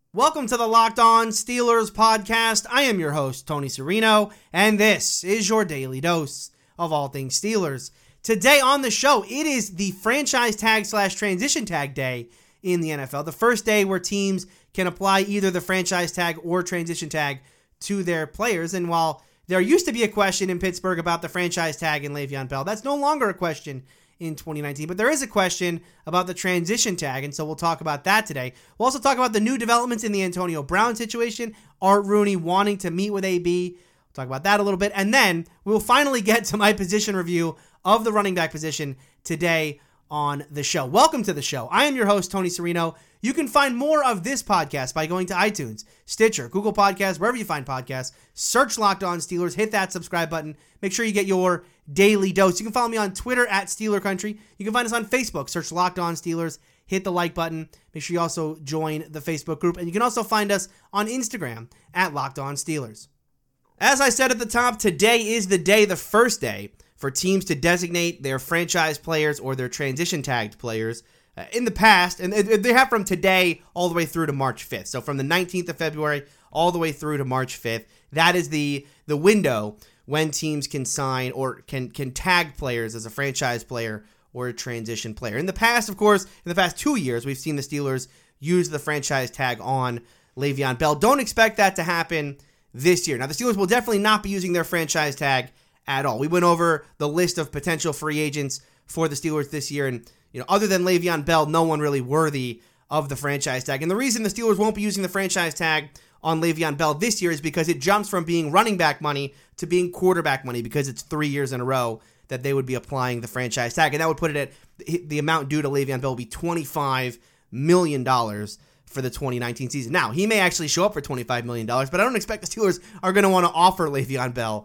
Welcome to the Locked On Steelers podcast. I am your host, Tony Serino, and this is your daily dose of all things Steelers. Today on the show, it is the franchise tag / transition tag day in the NFL. The first day where teams can apply either the franchise tag or transition tag to their players. And while there used to be a question in Pittsburgh about the franchise tag and Le'Veon Bell, that's no longer a question in 2019, but there is a question about the transition tag, and so we'll talk about that today. We'll also talk about the new developments in the Antonio Brown situation, Art Rooney wanting to meet with AB. We'll talk about that a little bit, and then we'll finally get to my position review of the running back position today on the show. Welcome to the show. I am your host, Tony Serino. You can find more of this podcast by going to iTunes, Stitcher, Google Podcasts, wherever you find podcasts. Search Locked On Steelers, hit that subscribe button. Make sure you get your daily dose. You can follow me on Twitter at Steeler Country. You can find us on Facebook. Search Locked On Steelers, hit the like button. Make sure you also join the Facebook group. And you can also find us on Instagram at Locked On Steelers. As I said at the top, today is the day, the first day, for teams to designate their franchise players or their transition tagged players. In the past, and they have from today all the way through to March 5th. So from the 19th of February all the way through to March 5th, that is the window when teams can sign or can tag players as a franchise player or a transition player. In the past, of course, in the past 2 years, we've seen the Steelers use the franchise tag on Le'Veon Bell. Don't expect that to happen this year. Now, the Steelers will definitely not be using their franchise tag at all. We went over the list of potential free agents for the Steelers this year, and other than Le'Veon Bell, no one really worthy of the franchise tag. And the reason the Steelers won't be using the franchise tag on Le'Veon Bell this year is because it jumps from being running back money to being quarterback money, because it's 3 years in a row that they would be applying the franchise tag. And that would put it at the amount due to Le'Veon Bell would be $25 million for the 2019 season. Now, he may actually show up for $25 million, but I don't expect the Steelers are going to want to offer Le'Veon Bell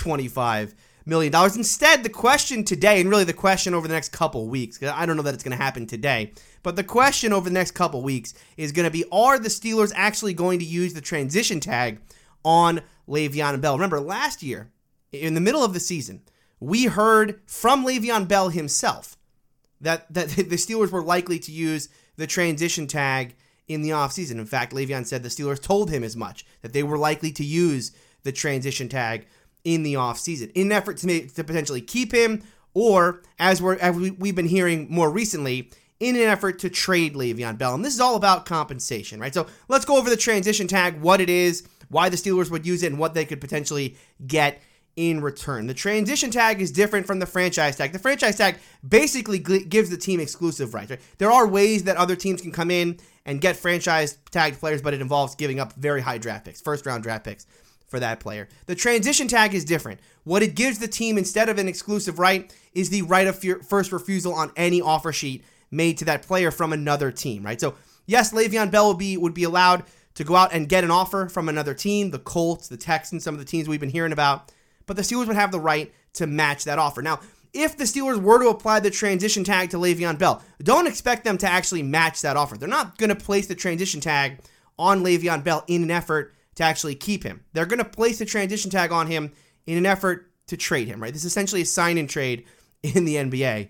$25 million. Instead, the question today, and really the question over the next couple weeks, because I don't know that it's going to happen today, but the question over the next couple weeks is going to be, are the Steelers actually going to use the transition tag on Le'Veon Bell? Remember, last year, in the middle of the season, we heard from Le'Veon Bell himself that the Steelers were likely to use the transition tag in the offseason. In fact, Le'Veon said the Steelers told him as much, that they were likely to use the transition tag in the offseason in an effort to potentially keep him, or as we've been hearing more recently, in an effort to trade Le'Veon Bell. And this is all about compensation, right? So let's go over the transition tag, what it is, why the Steelers would use it, and what they could potentially get in return. The transition tag is different from the franchise tag. The franchise tag basically gives the team exclusive rights, right? There are ways that other teams can come in and get franchise tagged players, but it involves giving up very high draft picks, first-round draft picks for that player. The transition tag is different. What it gives the team instead of an exclusive right is the right of first refusal on any offer sheet made to that player from another team, right? So yes, Le'Veon Bell would be allowed to go out and get an offer from another team, the Colts, the Texans, some of the teams we've been hearing about, but the Steelers would have the right to match that offer. Now, if the Steelers were to apply the transition tag to Le'Veon Bell, don't expect them to actually match that offer. They're not going to place the transition tag on Le'Veon Bell in an effort to actually keep him. They're going to place the transition tag on him in an effort to trade him, right? This is essentially a sign and trade in the NBA.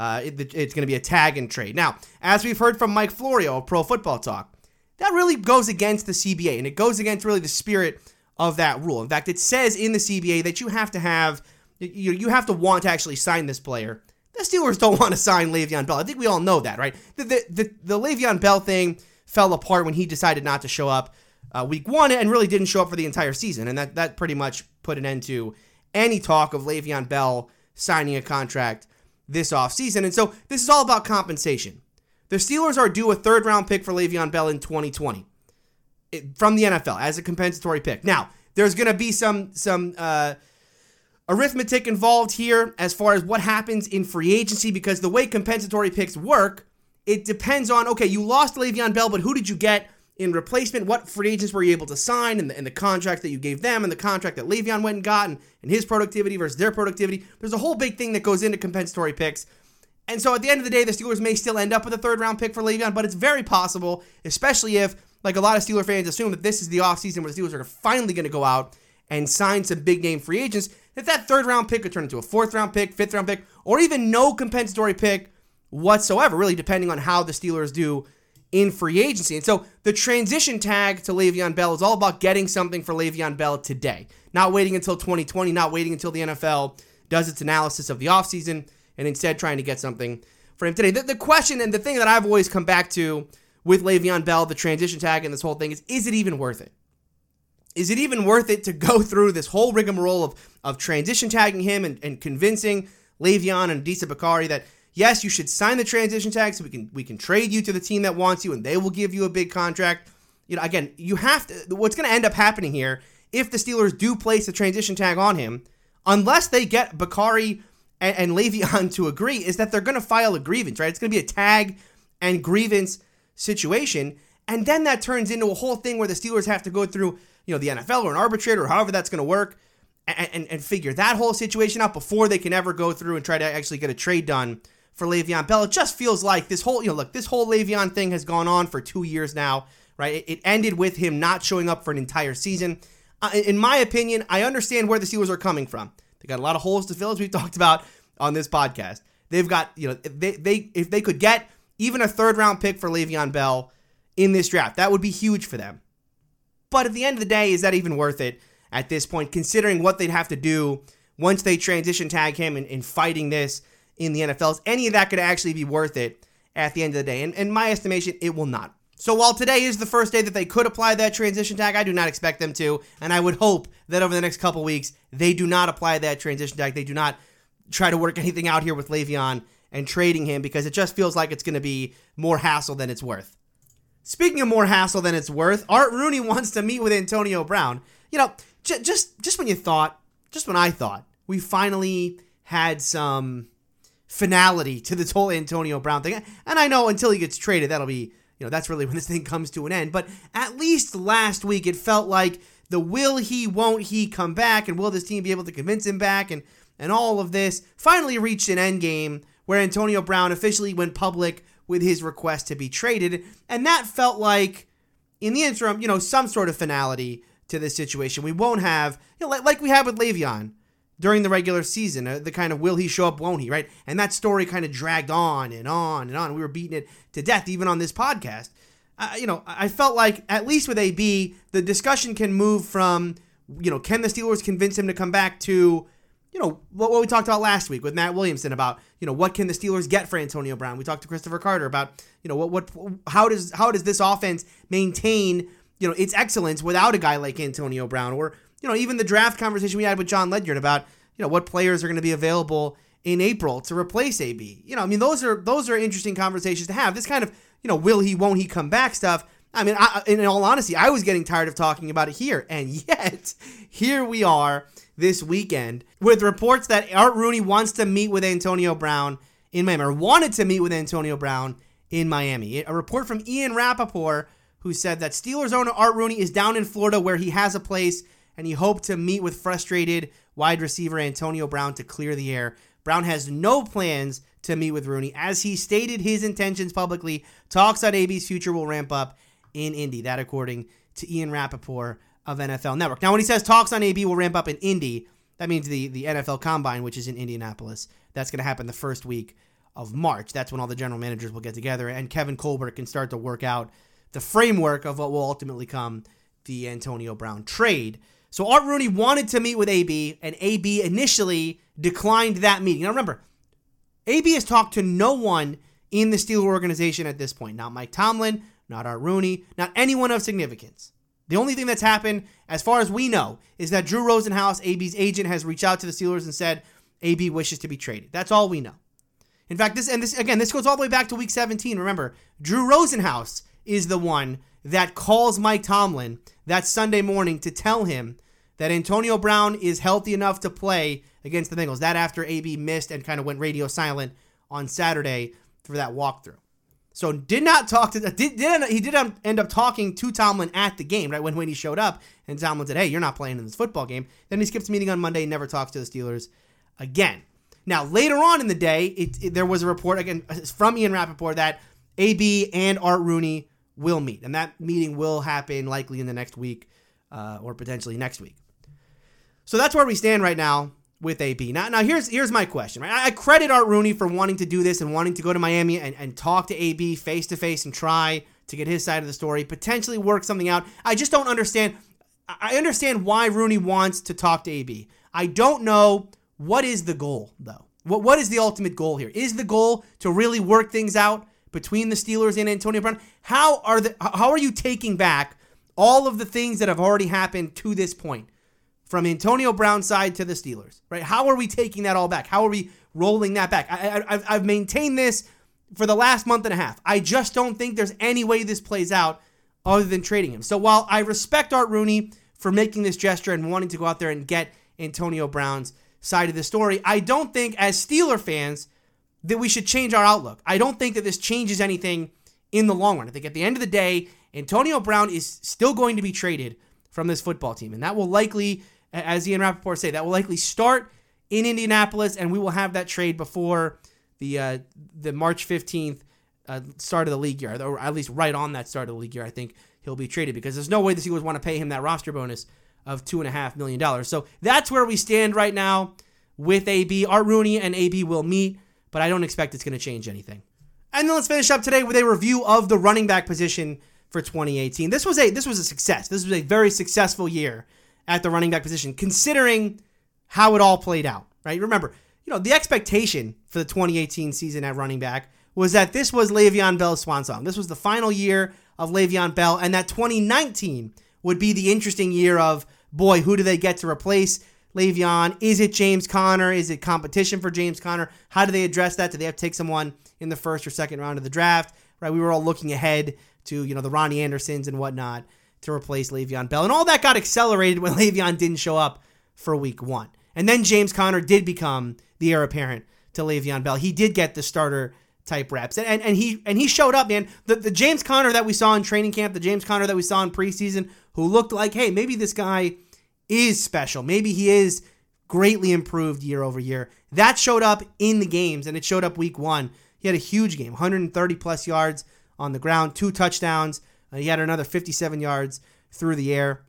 It's going to be a tag and trade. Now, as we've heard from Mike Florio of Pro Football Talk, that really goes against the CBA, and it goes against really the spirit of that rule. In fact, it says in the CBA that you have to want to actually sign this player. The Steelers don't want to sign Le'Veon Bell. I think we all know that, right? The Le'Veon Bell thing fell apart when he decided not to show up week one and really didn't show up for the entire season. And that pretty much put an end to any talk of Le'Veon Bell signing a contract this offseason. And so this is all about compensation. The Steelers are due a third-round pick for Le'Veon Bell in 2020 from the NFL as a compensatory pick. Now, there's going to be some arithmetic involved here as far as what happens in free agency, because the way compensatory picks work, it depends on, okay, you lost Le'Veon Bell, but who did you get in replacement? What free agents were you able to sign, and the contract that you gave them, and the contract that Le'Veon went and got, and his productivity versus their productivity. There's a whole big thing that goes into compensatory picks. And so at the end of the day, the Steelers may still end up with a third-round pick for Le'Veon, but it's very possible, especially if, like a lot of Steeler fans assume, that this is the offseason where the Steelers are finally going to go out and sign some big-name free agents, that third-round pick could turn into a fourth-round pick, fifth-round pick, or even no compensatory pick whatsoever, really depending on how the Steelers do in free agency. And so the transition tag to Le'Veon Bell is all about getting something for Le'Veon Bell today, not waiting until 2020, not waiting until the NFL does its analysis of the offseason, and instead trying to get something for him today. The question and the thing that I've always come back to with Le'Veon Bell, the transition tag and this whole thing is it even worth it? Is it even worth it to go through this whole rigmarole of transition tagging him and convincing Le'Veon and Adisa Bakari that, yes, you should sign the transition tag so we can trade you to the team that wants you and they will give you a big contract. Again, you have to, what's going to end up happening here if the Steelers do place the transition tag on him, unless they get Bakari and Le'Veon to agree, is that they're going to file a grievance, right? It's going to be a tag and grievance situation. And then that turns into a whole thing where the Steelers have to go through, the NFL or an arbitrator or however that's going to work and figure that whole situation out before they can ever go through and try to actually get a trade done for Le'Veon Bell. It just feels like this whole, this whole Le'Veon thing has gone on for 2 years now, right? It ended with him not showing up for an entire season. In my opinion, I understand where the Steelers are coming from. They got a lot of holes to fill, as we've talked about on this podcast. They've got, if they could get even a third-round pick for Le'Veon Bell in this draft, that would be huge for them. But at the end of the day, is that even worth it at this point, considering what they'd have to do once they transition tag him in fighting this in the NFL? Is any of that could actually be worth it at the end of the day? And in my estimation, it will not. So while today is the first day that they could apply that transition tag, I do not expect them to, and I would hope that over the next couple weeks, they do not apply that transition tag. They do not try to work anything out here with Le'Veon and trading him, because it just feels like it's going to be more hassle than it's worth. Speaking of more hassle than it's worth, Art Rooney wants to meet with Antonio Brown. Just when I thought we finally had some finality to this whole Antonio Brown thing, and I know until he gets traded, that'll be, that's really when this thing comes to an end. But at least last week, it felt like the will he, won't he come back, and will this team be able to convince him back, and all of this finally reached an end game where Antonio Brown officially went public with his request to be traded. And that felt like, in the interim, some sort of finality to this situation. We won't have, like we had with Le'Veon during the regular season, the kind of will he show up, won't he, right? And that story kind of dragged on and on and on. We were beating it to death, even on this podcast. I felt like, at least with AB, the discussion can move from, can the Steelers convince him to come back, to, what we talked about last week with Matt Williamson about, what can the Steelers get for Antonio Brown? We talked to Christopher Carter about, how does this offense maintain, its excellence without a guy like Antonio Brown? Or, even the draft conversation we had with John Ledyard about, what players are going to be available in April to replace AB. Those are interesting conversations to have. This kind of, will he, won't he come back stuff. In all honesty, I was getting tired of talking about it here. And yet, here we are this weekend with reports that Art Rooney wants to meet with Antonio Brown in Miami, or wanted to meet with Antonio Brown in Miami. A report from Ian Rappaport, who said that Steelers owner Art Rooney is down in Florida where he has a place, and he hoped to meet with frustrated wide receiver Antonio Brown to clear the air. Brown has no plans to meet with Rooney. As he stated his intentions publicly, talks on AB's future will ramp up in Indy. That according to Ian Rappaport of NFL Network. Now, when he says talks on AB will ramp up in Indy, that means the NFL Combine, which is in Indianapolis. That's going to happen the first week of March. That's when all the general managers will get together, and Kevin Colbert can start to work out the framework of what will ultimately come the Antonio Brown trade. So Art Rooney wanted to meet with AB, and AB initially declined that meeting. Now remember, AB has talked to no one in the Steelers organization at this point. Not Mike Tomlin, not Art Rooney, not anyone of significance. The only thing that's happened, as far as we know, is that Drew Rosenhaus, AB's agent, has reached out to the Steelers and said AB wishes to be traded. That's all we know. In fact, this goes all the way back to week 17. Remember, Drew Rosenhaus is the one that calls Mike Tomlin that Sunday morning to tell him that Antonio Brown is healthy enough to play against the Bengals. That after AB missed and kind of went radio silent on Saturday for that walkthrough. So he did end up talking to Tomlin at the game, right, when he showed up, and Tomlin said, hey, you're not playing in this football game. Then he skips the meeting on Monday and never talks to the Steelers again. Now, later on in the day, there was a report, again, from Ian Rappaport that AB and Art Rooney will meet, and that meeting will happen likely in the next week or potentially next week. So that's where we stand right now with AB. Now here's my question, right? I credit Art Rooney for wanting to do this and wanting to go to Miami and talk to AB face-to-face and try to get his side of the story, potentially work something out. I just don't understand. I understand why Rooney wants to talk to AB. I don't know what is the goal, though. What is the ultimate goal here? Is the goal to really work things out between the Steelers and Antonio Brown? How are you taking back all of the things that have already happened to this point from Antonio Brown's side to the Steelers, right? How are we taking that all back? How are we rolling that back? I've maintained this for the last month and a half. I just don't think there's any way this plays out other than trading him. So while I respect Art Rooney for making this gesture and wanting to go out there and get Antonio Brown's side of the story, I don't think as Steeler fans that we should change our outlook. I don't think that this changes anything in the long run. I think at the end of the day, Antonio Brown is still going to be traded from this football team. And that will likely, as Ian Rappaport say, that will likely start in Indianapolis, and we will have that trade before the March 15th start of the league year, or at least right on that start of the league year. I think he'll be traded because there's no way the Steelers want to pay him that roster bonus of $2.5 million. So that's where we stand right now with AB. Art Rooney and AB will meet, but I don't expect it's going to change anything. And then let's finish up today with a review of the running back position for 2018. This was a success. This was a very successful year at the running back position, considering how it all played out, right? Remember, the expectation for the 2018 season at running back was that this was Le'Veon Bell's swan song. This was the final year of Le'Veon Bell, and that 2019 would be the interesting year of, boy, who do they get to replace Le'Veon? Is it James Conner? Is it competition for James Conner? How do they address that? Do they have to take someone in the first or second round of the draft? Right? We were all looking ahead to, the Ronnie Andersons and whatnot to replace Le'Veon Bell. And all that got accelerated when Le'Veon didn't show up for week one. And then James Conner did become the heir apparent to Le'Veon Bell. He did get the starter type reps. And he showed up, man. The James Conner that we saw in training camp, the James Conner that we saw in preseason, who looked like, hey, maybe this guy is special. Maybe he is greatly improved year over year. That showed up in the games, and it showed up week one. He had a huge game, 130 plus yards on the ground, 2 touchdowns. He had another 57 yards through the air.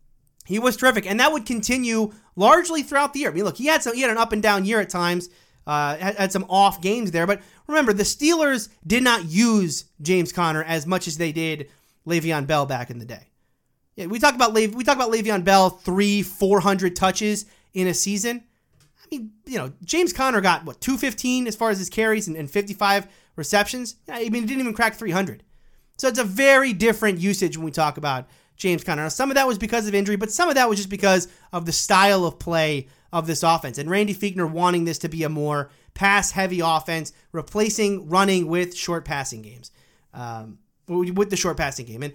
He was terrific, and that would continue largely throughout the year. I mean, look, he had an up and down year at times, had some off games there, but remember, the Steelers did not use James Conner as much as they did Le'Veon Bell back in the day. Yeah, we talk about Le'Veon Bell 300-400 touches in a season. I mean, James Conner got 215 as far as his carries and 55 receptions. I mean, he didn't even crack 300. So it's a very different usage when we talk about James Conner. Now, some of that was because of injury, but some of that was just because of the style of play of this offense. And Randy Fichtner wanting this to be a more pass-heavy offense, replacing running with short passing games, with the short passing game. And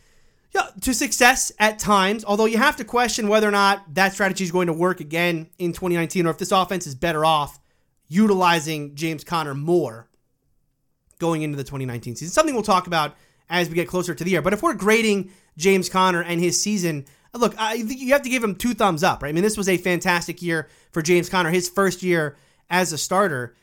to success at times, although you have to question whether or not that strategy is going to work again in 2019, or if this offense is better off utilizing James Conner more going into the 2019 season. Something we'll talk about as we get closer to the year. But if we're grading James Conner and his season, look, I think you have to give him 2 thumbs up, right? I mean, this was a fantastic year for James Conner, his first year as a starter.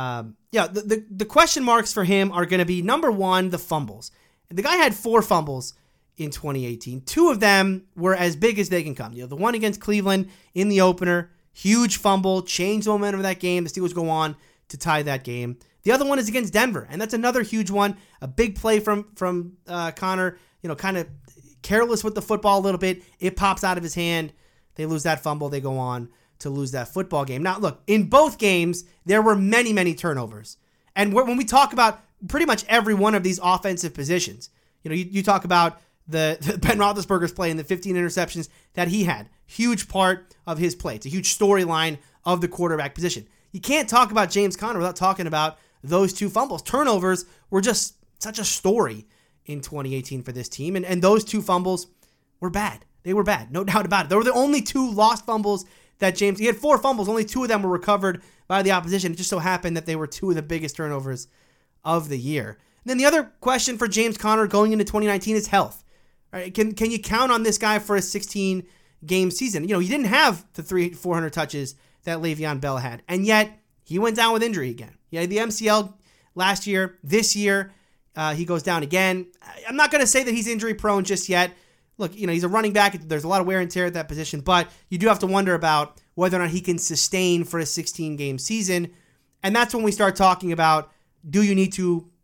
The question marks for him are going to be, number one, the fumbles. The guy had 4 fumbles in 2018. 2 of them were as big as they can come. The one against Cleveland in the opener, huge fumble, changed the momentum of that game. The Steelers go on to tie that game. The other one is against Denver, and that's another huge one. A big play from Conner, kind of careless with the football a little bit. It pops out of his hand. They lose that fumble. They go on to lose that football game. Now, look, in both games, there were many, many turnovers. And when we talk about pretty much every one of these offensive positions, you talk about the Ben Roethlisberger's play and the 15 interceptions that he had. Huge part of his play. It's a huge storyline of the quarterback position. You can't talk about James Conner without talking about those 2 fumbles. Turnovers were just such a story in 2018 for this team. And those 2 fumbles were bad. They were bad. No doubt about it. They were the only 2 lost fumbles that he had 4 fumbles. Only 2 of them were recovered by the opposition. It just so happened that they were 2 of the biggest turnovers of the year. And then the other question for James Conner going into 2019 is health. All right, can you count on this guy for a 16-game season? He didn't have the 400 touches that Le'Veon Bell had. And yet, he went down with injury again. He had the MCL last year. This year, he goes down again. I'm not going to say that he's injury prone just yet. Look, he's a running back. There's a lot of wear and tear at that position, but you do have to wonder about whether or not he can sustain for a 16-game season. And that's when we start talking about, do you need to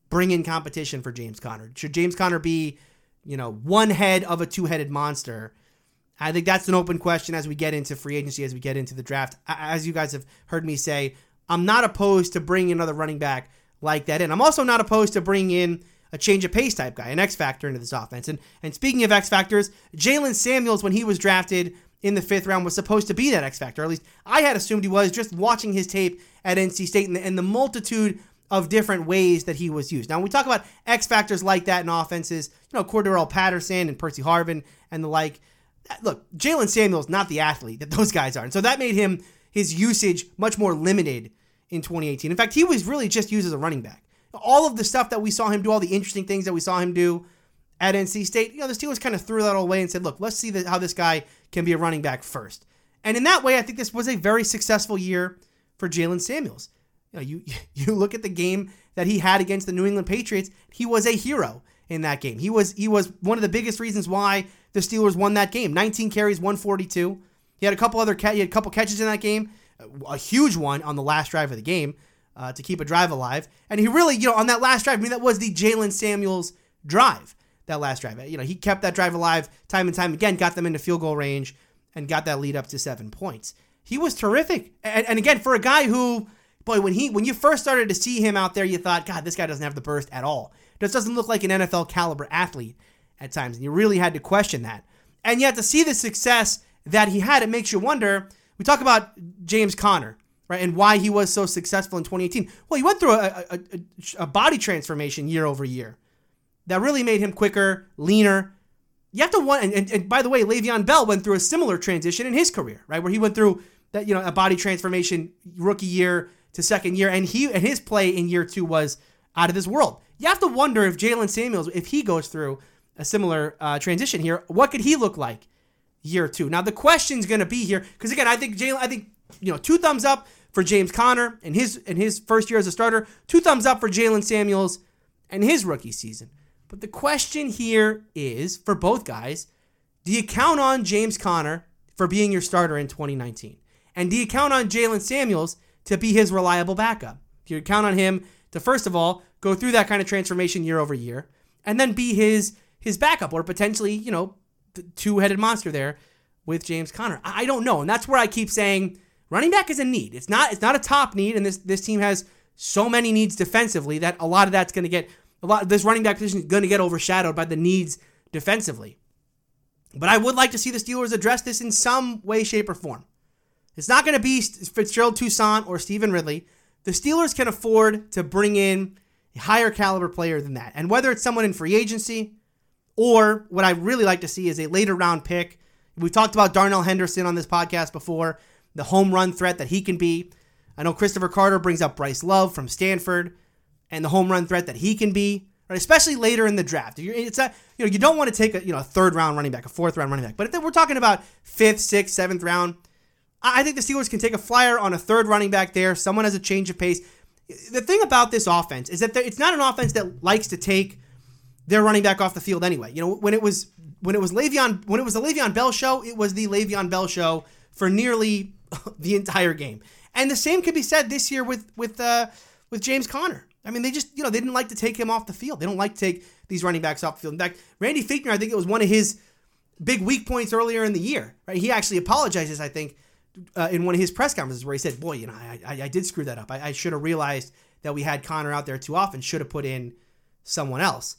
bring in competition for James Conner? Should James Conner be, one head of a two-headed monster? I think that's an open question as we get into free agency, as we get into the draft. As you guys have heard me say, I'm not opposed to bringing another running back like that in. I'm also not opposed to bringing in a change of pace type guy, an X factor into this offense. And speaking of X factors, Jalen Samuels, when he was drafted in the 5th round, was supposed to be that X factor. Or at least I had assumed he was, just watching his tape at NC State and the multitude of different ways that he was used. Now, when we talk about X factors like that in offenses, Cordarrelle Patterson and Percy Harvin and the like, look, Jalen Samuels not the athlete that those guys are. And so that made his usage much more limited in 2018. In fact, he was really just used as a running back. All of the stuff that we saw him do, all the interesting things that we saw him do at NC State, the Steelers kind of threw that all away and said, look, let's see how this guy can be a running back first. And in that way, I think this was a very successful year for Jalen Samuels. You look at the game that he had against the New England Patriots, he was a hero in that game. He was one of the biggest reasons why the Steelers won that game. 19 carries, 142. He had a couple catches in that game, a huge one on the last drive of the game to keep a drive alive. And he really, on that last drive, that was the Jalen Samuels drive, that last drive. He kept that drive alive time and time again, got them into field goal range, and got that lead up to 7 points. He was terrific. And again, for a guy who, boy, when you first started to see him out there, you thought, God, this guy doesn't have the burst at all. This doesn't look like an NFL caliber athlete at times. And you really had to question that. And yet to see the success that he had, it makes you wonder. We talk about James Conner, right, and why he was so successful in 2018. Well, he went through a body transformation year over year that really made him quicker, leaner. You have to want, and by the way, Le'Veon Bell went through a similar transition in his career, right, where he went through that, a body transformation rookie year to second year, and his play in year 2 was out of this world. You have to wonder if Jalen Samuels, if he goes through a similar transition here, what could he look like year 2? Now the question's going to be here, because again, I think 2 thumbs up for James Conner and his first year as a starter, 2 thumbs up for Jalen Samuels and his rookie season. But the question here is, for both guys, do you count on James Conner for being your starter in 2019? And do you count on Jalen Samuels to be his reliable backup? Do you count on him to, first of all, go through that kind of transformation year over year, and then be his backup, or potentially, the two-headed monster there with James Conner? I don't know. And that's where I keep saying running back is a need. It's not a top need, and this team has so many needs defensively that a lot of that's going to get, this running back position is going to get overshadowed by the needs defensively. But I would like to see the Steelers address this in some way, shape, or form. It's not going to be Fitzgerald Toussaint or Stephen Ridley. The Steelers can afford to bring in a higher caliber player than that. And whether it's someone in free agency, or what I really like to see is a later round pick. We've talked about Darnell Henderson on this podcast before, the home run threat that he can be. I know Christopher Carter brings up Bryce Love from Stanford and the home run threat that he can be, right? Especially later in the draft. You don't want to take a third round running back, a fourth round running back. But if we're talking about 5th, 6th, 7th round, I think the Steelers can take a flyer on a third running back there. Someone has a change of pace. The thing about this offense is that it's not an offense that likes to take their running back off the field anyway. When it was the Le'Veon Bell show, it was the Le'Veon Bell show for nearly the entire game. And the same could be said this year with James Conner. I mean, they just, they didn't like to take him off the field. They don't like to take these running backs off the field. In fact, Randy Fichtner, I think it was one of his big weak points earlier in the year, right? He actually apologizes, I think, in one of his press conferences where he said, boy, I did screw that up. I should have realized that we had Conner out there too often, should have put in someone else.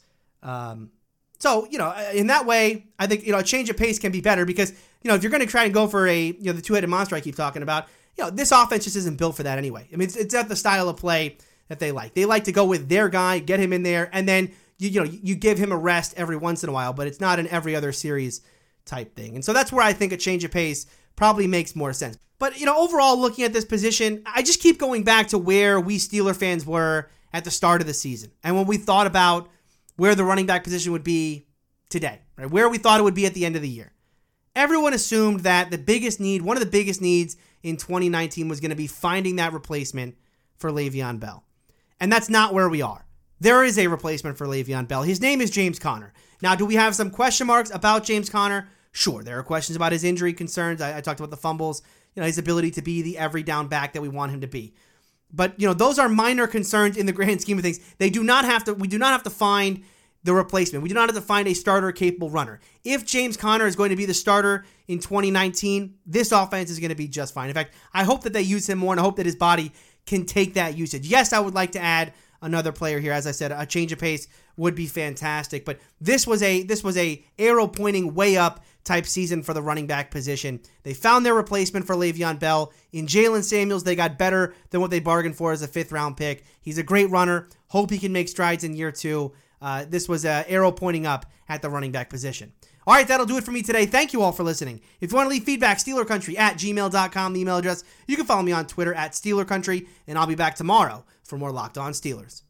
So, in that way, I think, a change of pace can be better because, if you're going to try and go for the two-headed monster I keep talking about, this offense just isn't built for that anyway. I mean, it's not the style of play that they like. They like to go with their guy, get him in there, and then, you give him a rest every once in a while, but it's not an every other series type thing. And so that's where I think a change of pace probably makes more sense. But, overall, looking at this position, I just keep going back to where we Steeler fans were at the start of the season. And when we thought about where the running back position would be today, right? Where we thought it would be at the end of the year. Everyone assumed that one of the biggest needs in 2019 was going to be finding that replacement for Le'Veon Bell. And that's not where we are. There is a replacement for Le'Veon Bell. His name is James Conner. Now, do we have some question marks about James Conner? Sure, there are questions about his injury concerns. I talked about the fumbles, his ability to be the every down back that we want him to be. But, those are minor concerns in the grand scheme of things. We do not have to find the replacement. We do not have to find a starter-capable runner. If James Conner is going to be the starter in 2019, this offense is going to be just fine. In fact, I hope that they use him more, and I hope that his body can take that usage. Yes, I would like to add another player here. As I said, a change of pace would be fantastic. But this was a arrow pointing way up type season for the running back position. They found their replacement for Le'Veon Bell. In Jalen Samuels, they got better than what they bargained for as a 5th-round pick. He's a great runner. Hope he can make strides in year 2. This was an arrow pointing up at the running back position. All right, that'll do it for me today. Thank you all for listening. If you want to leave feedback, SteelerCountry@gmail.com, the email address. You can follow me on Twitter @SteelerCountry, and I'll be back tomorrow for more Locked On Steelers.